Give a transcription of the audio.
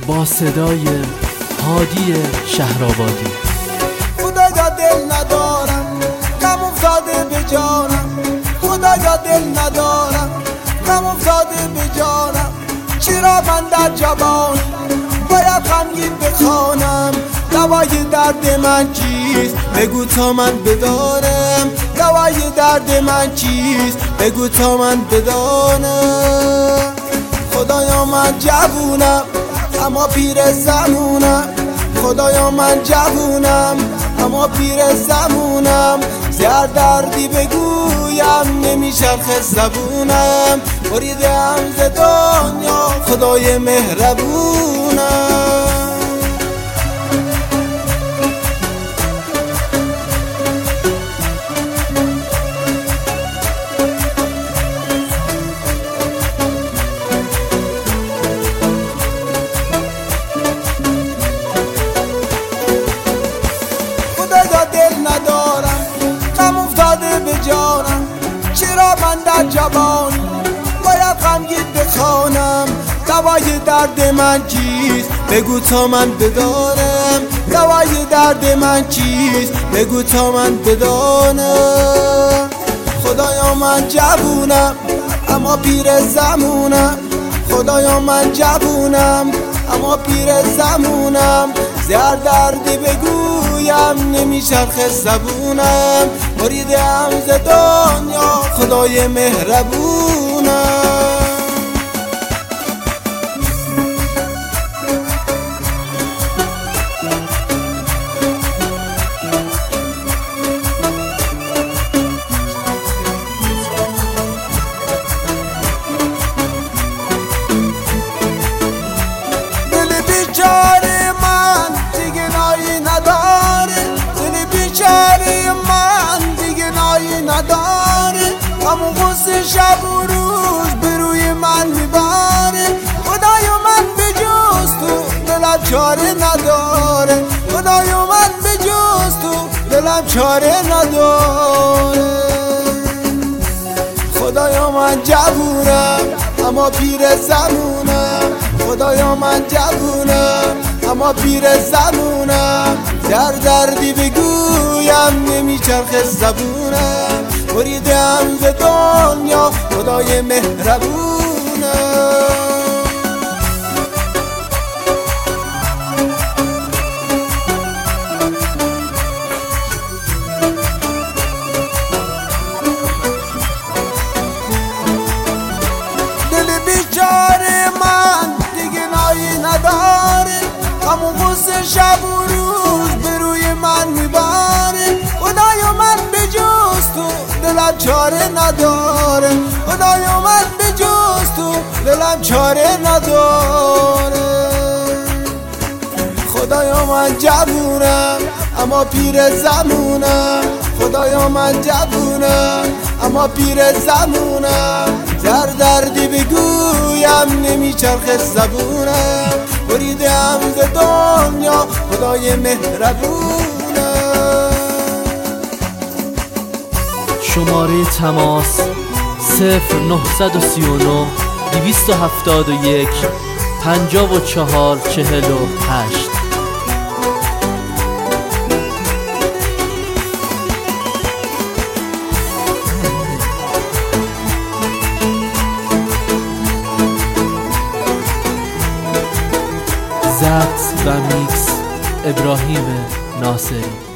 با صدای هادی شهرآبادی. خدایا دل ندارم غم افتاده به جانم، خدایا دل ندارم غم افتاده به جانم. چرا من در جوانی باید غمگین بخوانم؟ دوای درد من چیست بگو تا من بدانم، دوای درد من چیست بگو تا من بدانم. خدایا من جوونم اما پیر زمونم، خدایا من جوونم اما پیر زمونم. زر دردی بگویم نمیچرخه زبونم، بریدم ز دنیا خدای مهربونم. خدایا دل ندارم غم افتاده به جانم، چرا من در جوانی باید غمگین بخوانم؟ دوای درد من چیست بگو تا من بدانم، دوای درد من چیست بگو تا من بدانم. خدایا من جوونم اما پیر زمونم، خدایا من جوونم اما پیر زمونم. زر دردی بگویم نمیچرخه زبونم، بریدم ز دنیا خدای مهربونم. دل بیچاره من دیگه نایی نداره، دل بیچاره من دیگه نایی نداره. همون غصه شب و روز به روی من میبره. خدایا من به جز تو دلم چاره نداره، خدایا من به جز تو دلم چاره نداره. خدایا من جوونم اما پیر زمونم، خدایا من جوونم اما پیر زمونم. در دردی بگویم نمیچرخه زبونم، بریدم ز دنیا خدای مهربونم. دل بیچاره من دیگه نایی نداره، همون غصه شب و روز به روی من میبره. خدایا من به جز تو دلم چاره نداره، خدایا من به جز تو دلم چاره نداره. خدایا من جوونم اما پیر زمونم، خدایا من جوونم اما پیر زمونم. زر دردی بگویم نمیچرخه زبونم، بریدم ز دنیا خدای مهربونم. شماره تماس 0939 271 54 48. ضبط و میکس ابراهیم ناصری.